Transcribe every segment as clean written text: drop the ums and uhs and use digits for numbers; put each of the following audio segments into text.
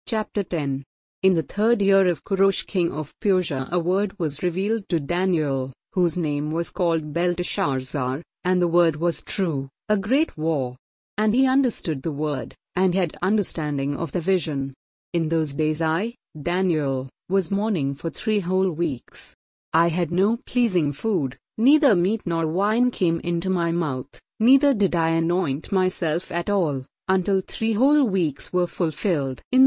Chapter 10. In the 3rd year of Kurosh king of Persia, a word was revealed to Daniel, whose name was called Belteshazzar, and the word was true, a great war. And he understood the word, and had understanding of the vision. In those days I, Daniel, was mourning for 3 whole weeks. I had no pleasing food, neither meat nor wine came into my mouth, neither did I anoint myself at all, until 3 whole weeks were fulfilled. In the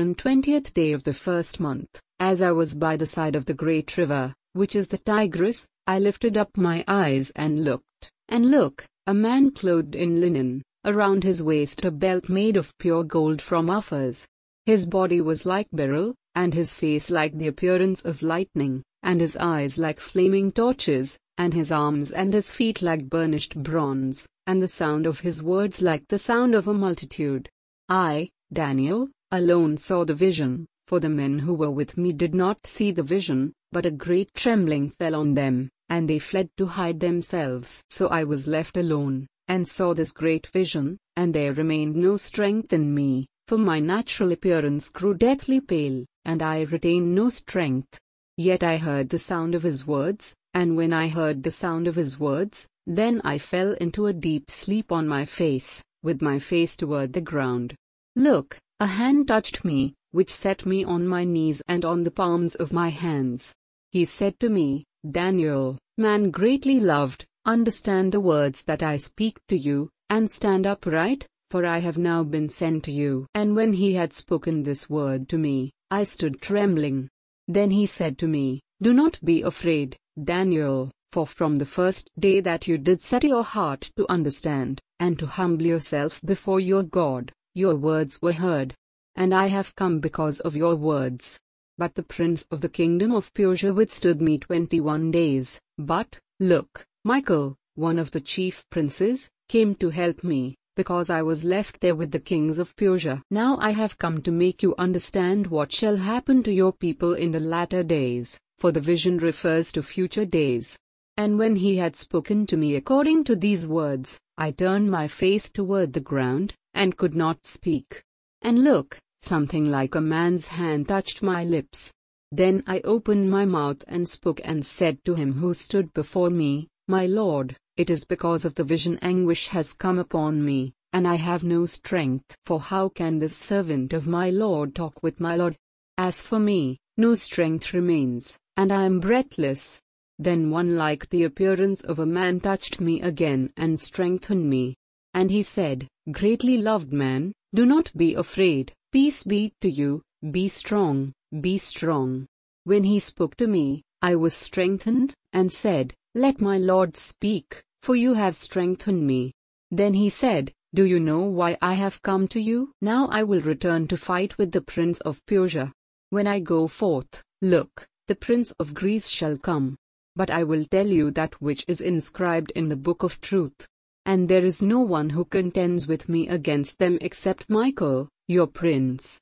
24th day of the 1st month, as I was by the side of the great river, which is the Tigris, I lifted up my eyes and looked, and look, a man clothed in linen, around his waist a belt made of pure gold from Uphaz. His body was like beryl, and his face like the appearance of lightning, and his eyes like flaming torches, and his arms and his feet like burnished bronze, and the sound of his words like the sound of a multitude. I, Daniel, alone saw the vision, for the men who were with me did not see the vision, but a great trembling fell on them, and they fled to hide themselves. So I was left alone, and saw this great vision, and there remained no strength in me, for my natural appearance grew deathly pale, and I retained no strength. Yet I heard the sound of his words, and when I heard the sound of his words, then I fell into a deep sleep on my face, with my face toward the ground. Look, a hand touched me, which set me on my knees and on the palms of my hands. He said to me, Daniel, man greatly loved, understand the words that I speak to you, and stand upright, for I have now been sent to you. And when he had spoken this word to me, I stood trembling. Then he said to me, do not be afraid, Daniel, for from the first day that you did set your heart to understand, and to humble yourself before your God, your words were heard. And I have come because of your words. But the prince of the kingdom of Persia withstood me 21 days, but, look, Michael, one of the chief princes, came to help me, because I was left there with the kings of Persia. Now I have come to make you understand what shall happen to your people in the latter days, for the vision refers to future days. And when he had spoken to me according to these words, I turned my face toward the ground, and could not speak. And look, something like a man's hand touched my lips. Then I opened my mouth and spoke and said to him who stood before me, my Lord, it is because of the vision anguish has come upon me, and I have no strength. For how can this servant of my Lord talk with my Lord? As for me, no strength remains, and I am breathless. Then one like the appearance of a man touched me again and strengthened me. And he said, greatly loved man, do not be afraid, peace be to you, be strong, be strong. When he spoke to me, I was strengthened, and said, let my Lord speak, for you have strengthened me. Then he said, do you know why I have come to you? Now I will return to fight with the prince of Persia. When I go forth, look, the prince of Greece shall come. But I will tell you that which is inscribed in the book of truth. And there is no one who contends with me against them except Michael, your prince.